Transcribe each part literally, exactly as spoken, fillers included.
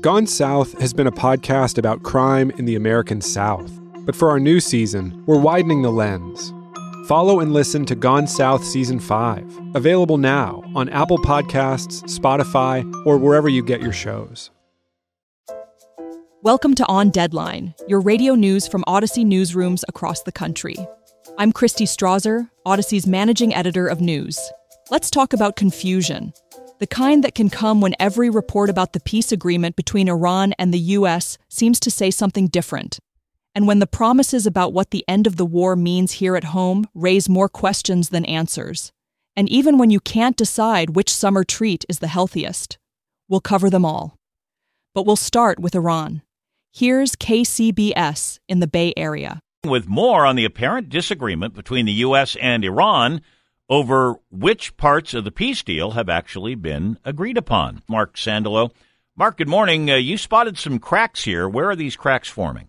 Gone South has been a podcast about crime in the American South. But for our new season, we're widening the lens. Follow and listen to Gone South Season five, available now on Apple Podcasts, Spotify, or wherever you get your shows. Welcome to On Deadline, your radio news from Odyssey newsrooms across the country. I'm Christy Strasser, Odyssey's managing editor of news. Let's talk about confusion, the kind that can come when every report about the peace agreement between Iran and the U S seems to say something different, and when the promises about what the end of the war means here at home raise more questions than answers, and even when you can't decide which summer treat is the healthiest. We'll cover them all. But we'll start with Iran. Here's K C B S in the Bay Area. With more on the apparent disagreement between the U S and Iran over which parts of the peace deal have actually been agreed upon. Mark Sandalo. Mark, good morning. Uh, you spotted some cracks here. Where are these cracks forming?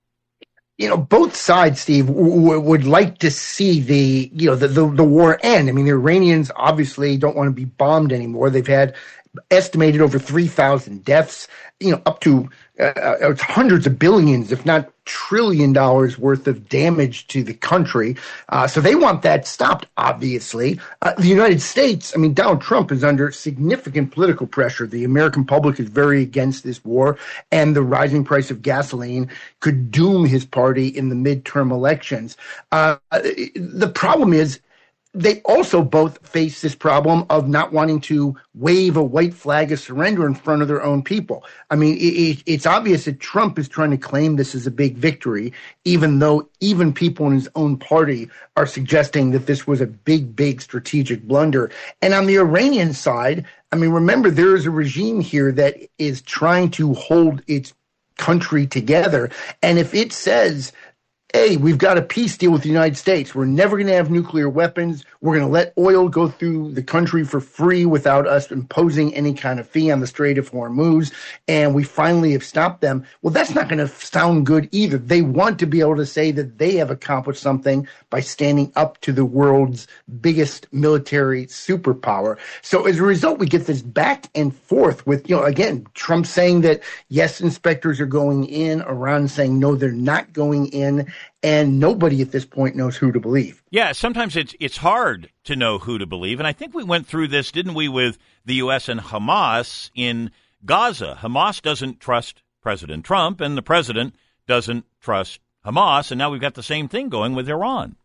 You know, both sides, Steve, w- would like to see the, you know, the, the, the war end. I mean, the Iranians obviously don't want to be bombed anymore. They've had estimated over three thousand deaths, you know, up to uh, hundreds of billions, if not trillion dollars worth of damage to the country. Uh, so they want that stopped, obviously. Uh, the United States, I mean, Donald Trump is under significant political pressure. The American public is very against this war, and the rising price of gasoline could doom his party in the midterm elections. Uh, the problem is, they also both face this problem of not wanting to wave a white flag of surrender in front of their own people. I mean, it, it's obvious that Trump is trying to claim this as a big victory, even though even people in his own party are suggesting that this was a big, big strategic blunder. And on the Iranian side, I mean, remember, there is a regime here that is trying to hold its country together. And if it says, hey, we've got a peace deal with the United States. We're never going to have nuclear weapons. We're going to let oil go through the country for free without us imposing any kind of fee on the Strait of Hormuz. And we finally have stopped them. Well, that's not going to sound good either. They want to be able to say that they have accomplished something by standing up to the world's biggest military superpower. So as a result, we get this back and forth with, you know, again, Trump saying that, yes, inspectors are going in, Iran saying, no, they're not going in. And nobody at this point knows who to believe. Yeah, sometimes it's it's hard to know who to believe. And I think we went through this, didn't we, with the U S and Hamas in Gaza. Hamas doesn't trust President Trump, and the president doesn't trust Hamas. And now we've got the same thing going with Iran.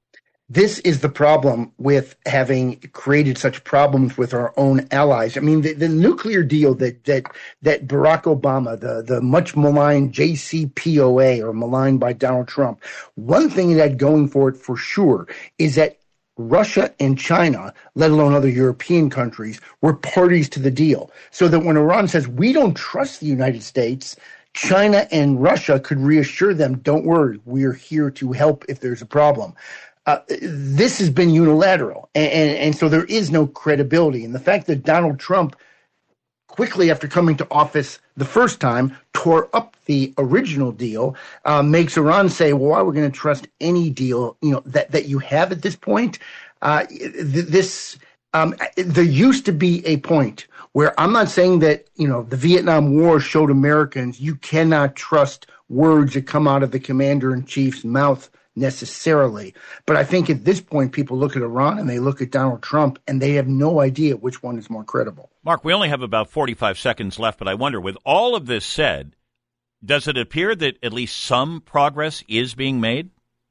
This is the problem with having created such problems with our own allies. I mean, the, the nuclear deal that that that Barack Obama, the, the much maligned J C P O A, or maligned by Donald Trump, one thing it had going for it for sure is that Russia and China, let alone other European countries, were parties to the deal. So that when Iran says, we don't trust the United States, China and Russia could reassure them, don't worry, we're here to help if there's a problem. Uh, this has been unilateral, and, and, and so there is no credibility. And the fact that Donald Trump, quickly after coming to office the first time, tore up the original deal, uh, makes Iran say, well, why are we going to trust any deal, you know, that, that you have at this point? Uh, this um, there used to be a point where I'm not saying that, you know, the Vietnam War showed Americans you cannot trust words that come out of the commander-in-chief's mouth necessarily. But I think at this point, people look at Iran and they look at Donald Trump and they have no idea which one is more credible. Mark, we only have about forty-five seconds left, but I wonder, with all of this said, does it appear that at least some progress is being made?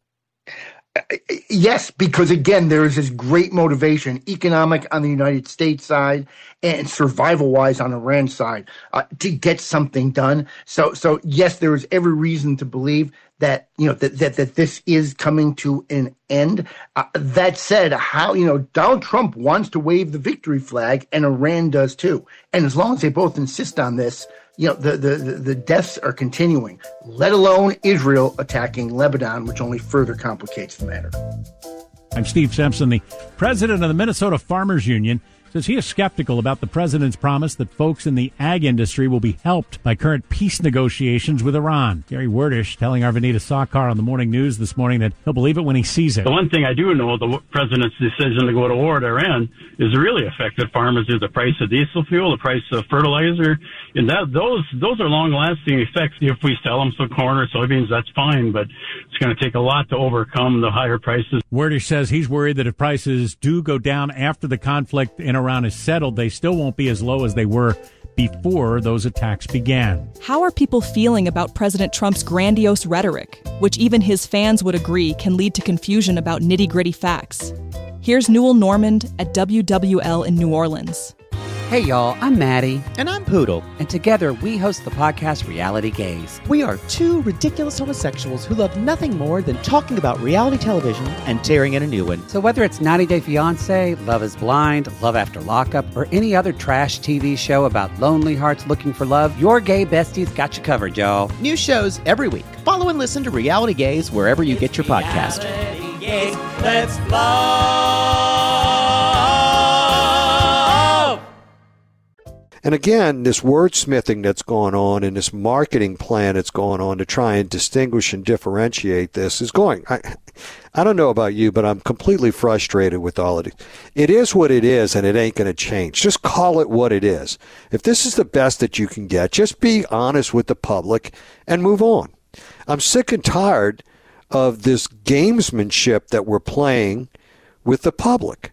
Yes, because again, there is this great motivation, economic on the United States side and survival-wise on Iran's side, uh, to get something done. So, so yes, there is every reason to believe that, you know, that that, that this is coming to an end. Uh, that said, how, you know, Donald Trump wants to wave the victory flag, and Iran does too. And as long as they both insist on this, you know, the, the, the deaths are continuing, let alone Israel attacking Lebanon, which only further complicates the matter. I'm Steve Sampson, the president of the Minnesota Farmers Union. says he is skeptical about the president's promise that folks in the ag industry will be helped by current peace negotiations with Iran. Gary Werdish telling our Vanita Sakar on the Morning News this morning that he'll believe it when he sees it. The one thing I do know, the president's decision to go to war with Iran is really affected farmers through the price of diesel fuel, the price of fertilizer, and that those those are long-lasting effects. If we sell them some corn or soybeans, that's fine, but it's going to take a lot to overcome the higher prices. Werdish says he's worried that if prices do go down after the conflict in Iran is settled, they still won't be as low as they were before those attacks began. How are people feeling about President Trump's grandiose rhetoric, which even his fans would agree can lead to confusion about nitty-gritty facts? Here's Newell Normand at W W L in New Orleans. Hey y'all, I'm Maddie. And I'm Poodle. And together we host the podcast Reality Gaze. We are two ridiculous homosexuals who love nothing more than talking about reality television and tearing in a new one. So whether it's ninety day fiancé, Love is Blind, Love After Lockup, or any other trash T V show about lonely hearts looking for love, your gay besties got you covered, y'all. New shows every week. Follow and listen to Reality Gaze wherever you get your podcast. Reality Gaze, let's love. And again, this wordsmithing that's going on and this marketing plan that's going on to try and distinguish and differentiate this is going. I, I don't know about you, but I'm completely frustrated with all of it. It is what it is, and it ain't going to change. Just call it what it is. If this is the best that you can get, just be honest with the public and move on. I'm sick and tired of this gamesmanship that we're playing with the public.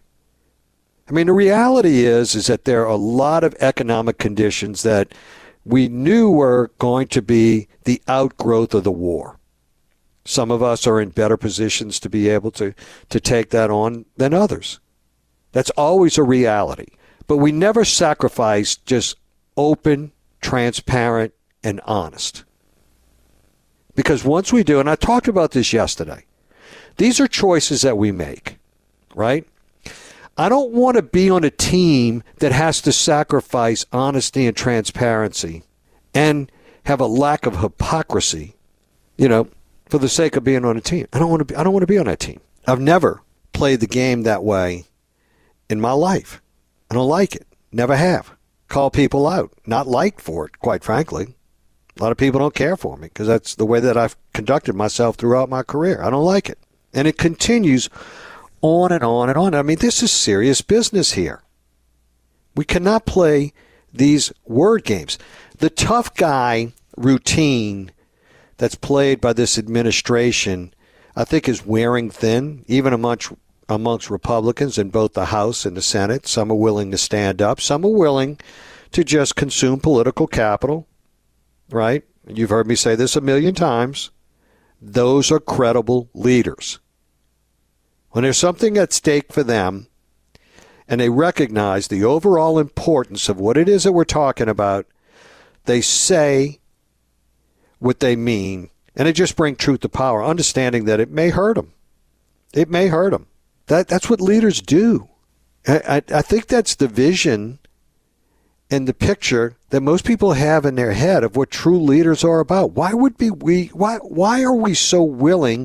I mean, the reality is, is that there are a lot of economic conditions that we knew were going to be the outgrowth of the war. Some of us are in better positions to be able to, to take that on than others. That's always a reality. But we never sacrifice just open, transparent, and honest. Because once we do, and I talked about this yesterday, these are choices that we make, right? I don't want to be on a team that has to sacrifice honesty and transparency and have a lack of hypocrisy, you know, for the sake of being on a team. I don't want to be, I don't want to be on that team. I've never played the game that way in my life. I don't like it. Never have. Call people out. Not liked for it, quite frankly. A lot of people don't care for me because that's the way that I've conducted myself throughout my career. I don't like it. And it continues on and on and on. I mean, this is serious business here. We cannot play these word games. The tough guy routine that's played by this administration, I think, is wearing thin, even amongst, amongst Republicans in both the House and the Senate. Some are willing to stand up. Some are willing to just consume political capital, right? You've heard me say this a million times. Those are credible leaders. When there's something at stake for them and they recognize the overall importance of what it is that we're talking about, they say what they mean, and they just bring truth to power, understanding that it may hurt them. It may hurt them. That, that's what leaders do. I, I, I think that's the vision and the picture that most people have in their head of what true leaders are about. Why would be we? Why? Why are we so willing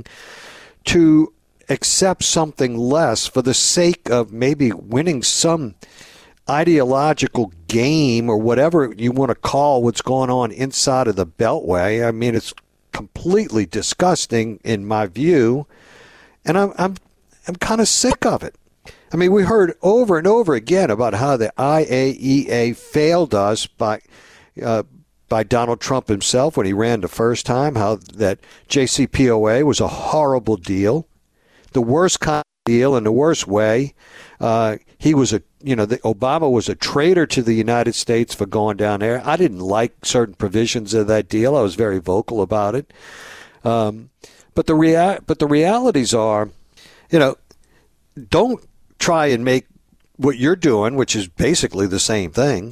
to accept something less for the sake of maybe winning some ideological game or whatever you want to call what's going on inside of the Beltway? I mean, it's completely disgusting in my view, and I'm I'm I'm kind of sick of it. I mean, we heard over and over again about how the I A E A failed us by uh, by Donald Trump himself when he ran the first time, how that J C P O A was a horrible deal. The worst kind of deal in the worst way. Uh, he was a, you know, the, Obama was a traitor to the United States for going down there. I didn't like certain provisions of that deal. I was very vocal about it. Um, but the rea- but the realities are, you know, don't try and make what you're doing, which is basically the same thing,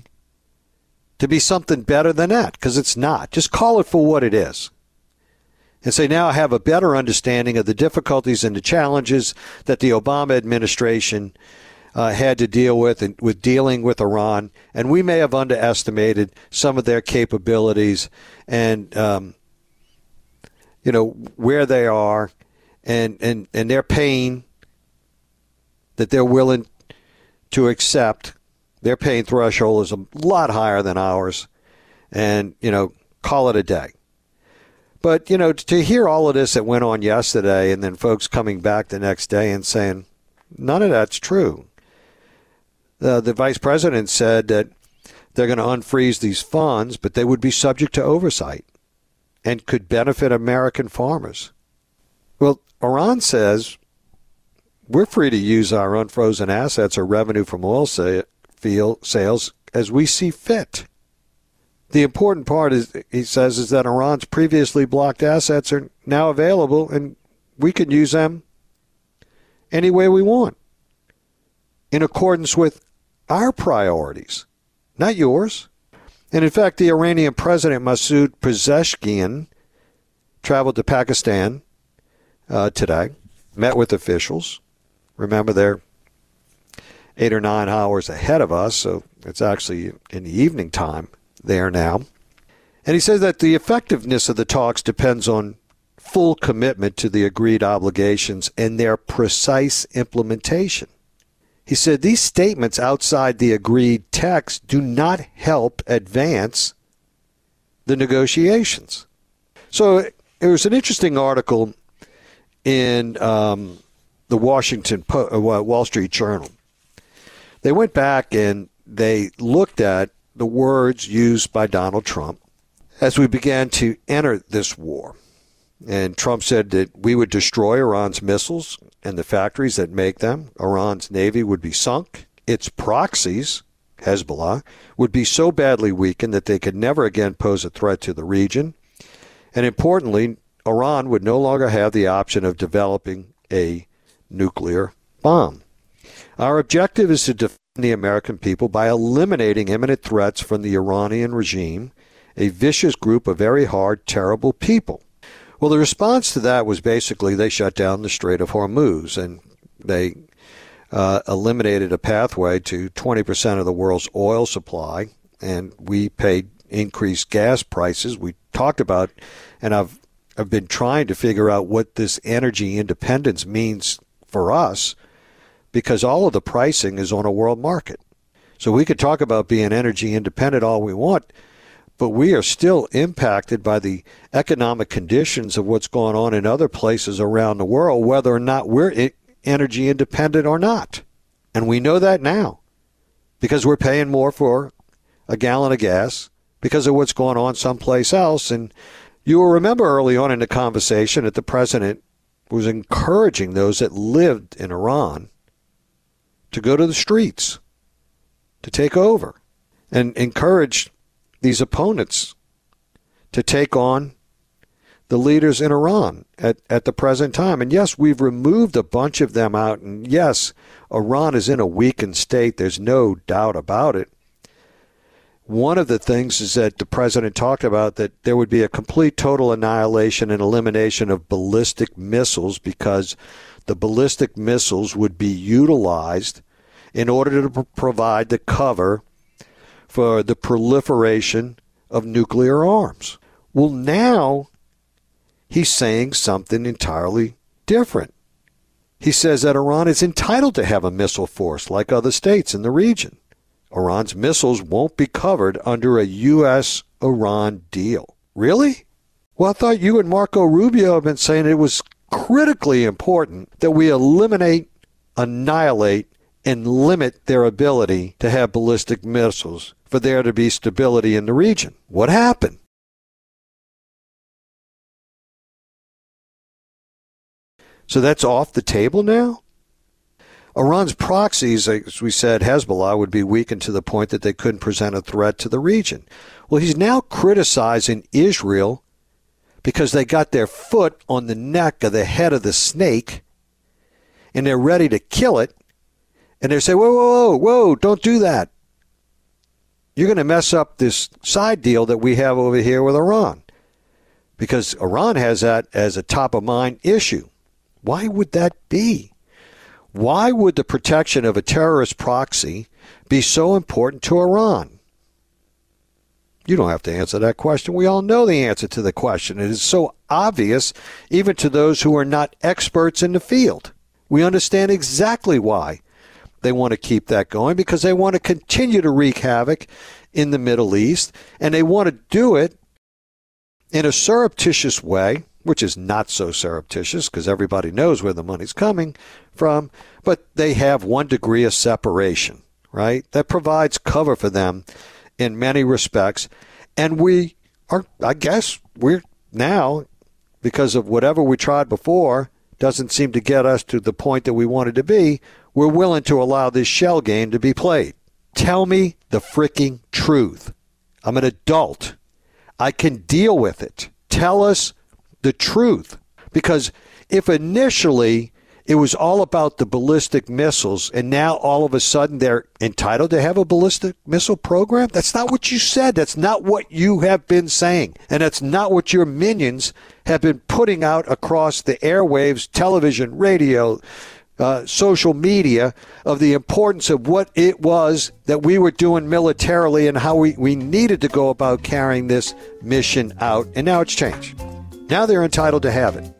to be something better than that, because it's not. Just call it for what it is. And say, now I have a better understanding of the difficulties and the challenges that the Obama administration uh, had to deal with in, with dealing with Iran. And we may have underestimated some of their capabilities and, um, you know, where they are and, and, and their pain that they're willing to accept Their pain threshold is a lot higher than ours. And, you know, call it a day. But, you know, to hear all of this that went on yesterday and then folks coming back the next day and saying, none of that's true. Uh, the vice president said that they're going to unfreeze these funds, but they would be subject to oversight and could benefit American farmers. Well, Iran says we're free to use our unfrozen assets or revenue from oil sa- field sales as we see fit. The important part, is, he says, is that Iran's previously blocked assets are now available, and we can use them any way we want, in accordance with our priorities, not yours. And in fact, the Iranian President Masoud Pezeshkian traveled to Pakistan uh, today, met with officials. Remember, they're eight or nine hours ahead of us, so it's actually in the evening time there now. And he says that the effectiveness of the talks depends on full commitment to the agreed obligations and their precise implementation. He said these statements outside the agreed text do not help advance the negotiations. So there was an interesting article in um, the Washington po- uh, Wall Street Journal. They went back and they looked at the words used by Donald Trump as we began to enter this war. And Trump said that we would destroy Iran's missiles and the factories that make them. Iran's navy would be sunk. Its proxies, Hezbollah, would be so badly weakened that they could never again pose a threat to the region. And importantly, Iran would no longer have the option of developing a nuclear bomb. Our objective is to defend the American people by eliminating imminent threats from the Iranian regime, a vicious group of very hard, terrible people. Well, the response to that was basically they shut down the Strait of Hormuz, and they uh, eliminated a pathway to twenty percent of the world's oil supply, and we paid increased gas prices. We talked about, and I've, I've been trying to figure out what this energy independence means for us, because all of the pricing is on a world market. So we could talk about being energy independent all we want, but we are still impacted by the economic conditions of what's going on in other places around the world, whether or not we're energy independent or not. And we know that now because we're paying more for a gallon of gas because of what's going on someplace else. And you will remember early on in the conversation that the president was encouraging those that lived in Iran to go to the streets, to take over, and encourage these opponents to take on the leaders in Iran at, at the present time. And yes, we've removed a bunch of them out. And yes, Iran is in a weakened state. There's no doubt about it. One of the things is that the president talked about that there would be a complete total annihilation and elimination of ballistic missiles because the ballistic missiles would be utilized in order to p- provide the cover for the proliferation of nuclear arms. Well, now he's saying something entirely different. He says that Iran is entitled to have a missile force like other states in the region. Iran's missiles won't be covered under a U S Iran deal. Really? Well, I thought you and Marco Rubio have been saying it was critically important that we eliminate, annihilate, and limit their ability to have ballistic missiles for there to be stability in the region. What happened? So that's off the table now? Iran's proxies, as we said, Hezbollah, would be weakened to the point that they couldn't present a threat to the region. Well, he's now criticizing Israel because they got their foot on the neck of the head of the snake and they're ready to kill it. And they say, whoa, whoa, whoa, whoa, don't do that. You're going to mess up this side deal that we have over here with Iran. Because Iran has that as a top-of-mind issue. Why would that be? Why would the protection of a terrorist proxy be so important to Iran? You don't have to answer that question. We all know the answer to the question. It is so obvious, even to those who are not experts in the field. We understand exactly why they want to keep that going because they want to continue to wreak havoc in the Middle East, and they want to do it in a surreptitious way, which is not so surreptitious because everybody knows where the money's coming from, but they have one degree of separation, right? That provides cover for them in many respects. And we are, I guess, we're now, because of whatever we tried before, doesn't seem to get us to the point that we wanted to be, we're willing to allow this shell game to be played. Tell me the freaking truth. I'm an adult. I can deal with it. Tell us the truth. Because if initially it was all about the ballistic missiles and now all of a sudden they're entitled to have a ballistic missile program, that's not what you said. That's not what you have been saying. And that's not what your minions have been putting out across the airwaves, television, radio, uh, social media, of the importance of what it was that we were doing militarily and how we, we needed to go about carrying this mission out. And now it's changed. Now they're entitled to have it.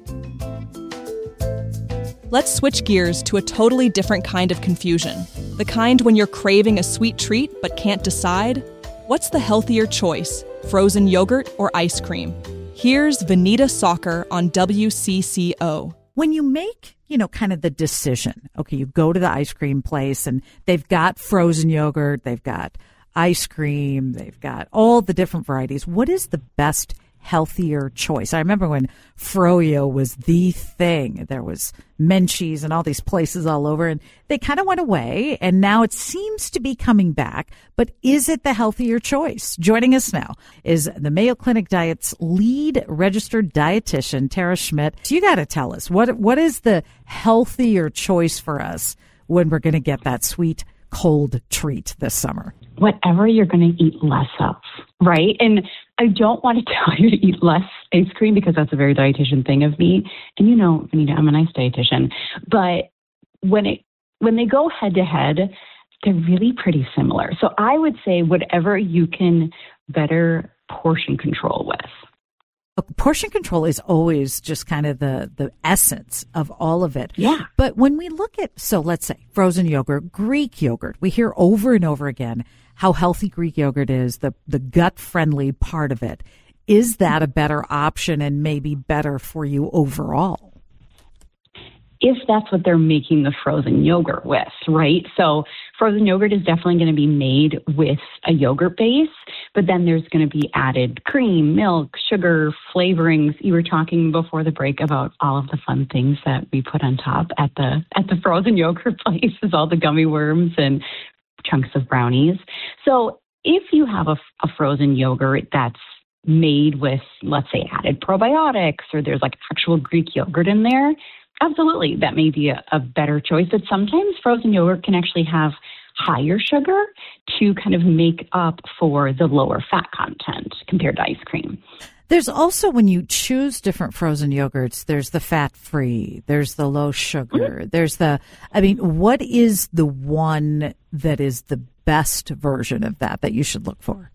Let's switch gears to a totally different kind of confusion. The kind when you're craving a sweet treat but can't decide. What's the healthier choice, frozen yogurt or ice cream? Here's Vanita Soccer on W C C O. When you make, you know, kind of the decision, okay, you go to the ice cream place and they've got frozen yogurt, they've got ice cream, they've got all the different varieties. What is the best healthier choice? I remember when Froyo was the thing. There was Menchie's and all these places all over, and they kind of went away, and now it seems to be coming back. But is it the healthier choice? Joining us now is the Mayo Clinic Diet's lead registered dietitian, Tara Schmidt. So you got to tell us, what what is the healthier choice for us when we're going to get that sweet, cold treat this summer? Whatever you're going to eat less of, right? And I don't want to tell you to eat less ice cream because that's a very dietitian thing of me. And you know, Anita, I'm a nice dietitian. But when it when they go head to head, they're really pretty similar. So I would say whatever you can better portion control with. Portion control is always just kind of the, the essence of all of it. Yeah. But when we look at, so let's say frozen yogurt, Greek yogurt, we hear over and over again how healthy Greek yogurt is, the, the gut-friendly part of it. Is that a better option and maybe better for you overall? If that's what they're making the frozen yogurt with, right? So frozen yogurt is definitely going to be made with a yogurt base, but then there's going to be added cream, milk, sugar, flavorings. You were talking before the break about all of the fun things that we put on top at the at the frozen yogurt places, all the gummy worms and chunks of brownies. So if you have a, a frozen yogurt that's made with, let's say, added probiotics, or there's like actual Greek yogurt in there, absolutely, that may be a, a better choice. But sometimes frozen yogurt can actually have higher sugar to kind of make up for the lower fat content compared to ice cream. There's also, when you choose different frozen yogurts, there's the fat-free, there's the low sugar, mm-hmm. there's the, I mean, what is the one that is the best version of that that you should look for?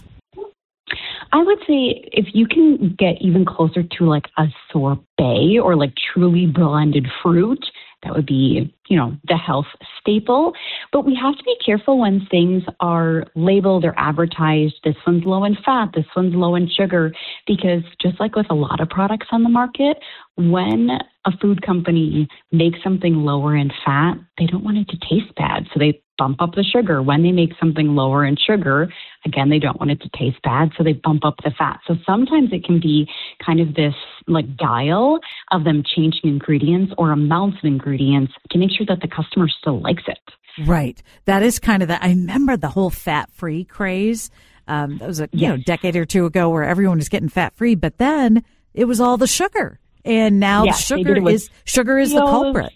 I would say if you can get even closer to like a sorbet or like truly blended fruit, that would be, you know, the health staple. But we have to be careful when things are labeled or advertised, this one's low in fat, this one's low in sugar, because just like with a lot of products on the market, when a food company makes something lower in fat, they don't want it to taste bad. So they bump up the sugar. When they make something lower in sugar, again, they don't want it to taste bad, so they bump up the fat. So sometimes it can be kind of this like dial of them changing ingredients or amounts of ingredients to make sure that the customer still likes it. Right. That is kind of the, I remember the whole fat-free craze. Um, that was a you yes. know decade or two ago where everyone was getting fat-free, but then it was all the sugar. And now yes, sugar is sugar is the culprit.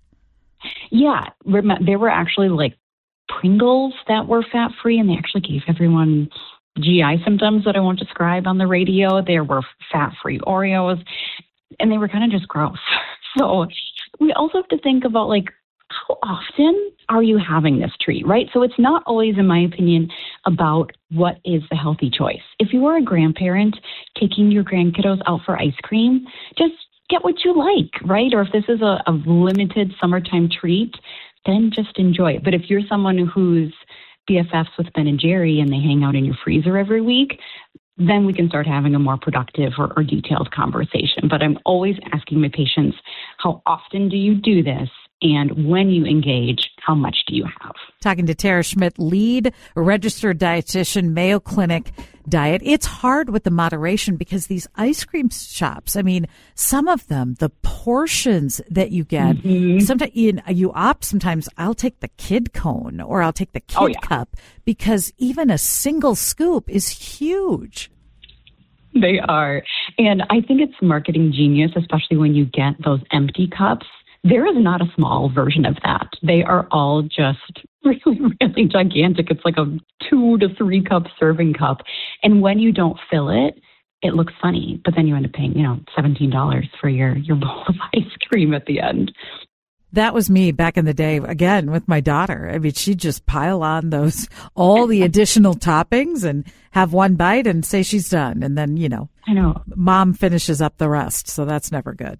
Yeah. There were actually like Pringles that were fat-free, and they actually gave everyone G I symptoms that I won't describe on the radio. There were fat-free Oreos, and they were kind of just gross. So we also have to think about, like, how often are you having this treat, right? So it's not always, in my opinion, about what is the healthy choice. If you are a grandparent taking your grandkiddos out for ice cream, just get what you like, right? Or if this is a, a limited summertime treat, then just enjoy it. But if you're someone who's B F Fs with Ben and Jerry and they hang out in your freezer every week, then we can start having a more productive or, or detailed conversation. But I'm always asking my patients, how often do you do this? And when you engage, how much do you have? Talking to Tara Schmidt, lead registered dietitian, Mayo Clinic Diet. It's hard with the moderation because these ice cream shops, I mean, some of them, the portions that you get, mm-hmm. sometimes you, you opt, sometimes I'll take the kid cone or I'll take the kid oh, yeah. cup because even a single scoop is huge. They are. And I think it's marketing genius, especially when you get those empty cups. There is not a small version of that. They are all just really, really gigantic. It's like a two to three cup serving cup. And when you don't fill it, it looks funny. But then you end up paying, you know, seventeen dollars for your, your bowl of ice cream at the end. That was me back in the day, again, with my daughter. I mean, she'd just pile on those, all the additional toppings and have one bite and say she's done. And then, you know, I know, mom finishes up the rest. So that's never good.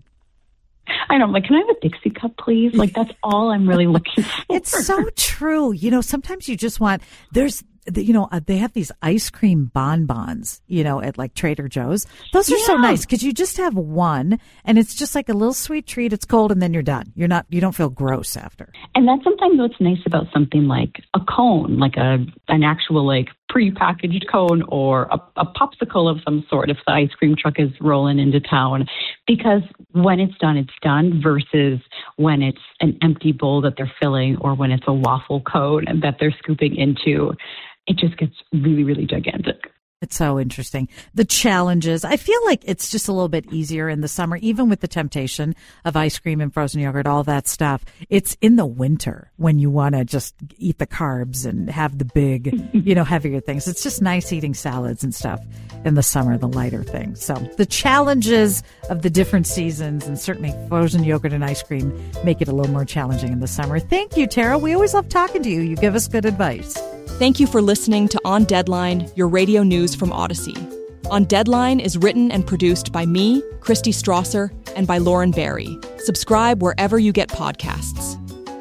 I know, I'm like, can I have a Dixie cup, please? Like, that's all I'm really looking for. It's so true. You know, sometimes you just want, there's, you know, uh, they have these ice cream bonbons, you know, at like Trader Joe's. Those are yeah. so nice because you just have one and it's just like a little sweet treat. It's cold and then you're done. You're not, you don't feel gross after. And that's sometimes what's nice about something like a cone, like a, an actual like pre-packaged cone or a, a popsicle of some sort if the ice cream truck is rolling into town, because when it's done, it's done versus when it's an empty bowl that they're filling or when it's a waffle cone that they're scooping into. It just gets really, really gigantic. It's so interesting. The challenges. I feel like it's just a little bit easier in the summer, even with the temptation of ice cream and frozen yogurt, all that stuff. It's in the winter when you want to just eat the carbs and have the big, you know, heavier things. It's just nice eating salads and stuff in the summer, the lighter things. So the challenges of the different seasons and certainly frozen yogurt and ice cream make it a little more challenging in the summer. Thank you, Tara. We always love talking to you. You give us good advice. Thank you for listening to On Deadline, your radio news from Odyssey. On Deadline is written and produced by me, Christy Strasser, and by Lauren Barry. Subscribe wherever you get podcasts.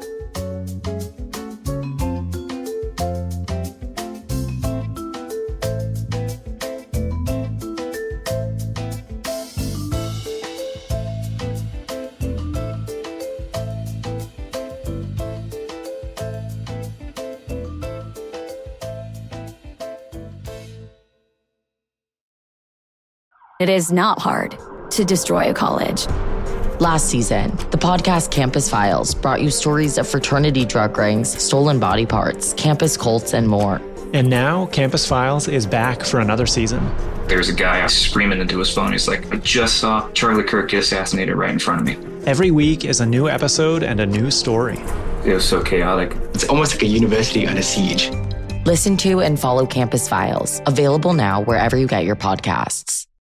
It is not hard to destroy a college. Last season, the podcast Campus Files brought you stories of fraternity drug rings, stolen body parts, campus cults, and more. And now, Campus Files is back for another season. There's a guy screaming into his phone. He's like, I just saw Charlie Kirk get assassinated right in front of me. Every week is a new episode and a new story. It was so chaotic. It's almost like a university under siege. Listen to and follow Campus Files, available now wherever you get your podcasts.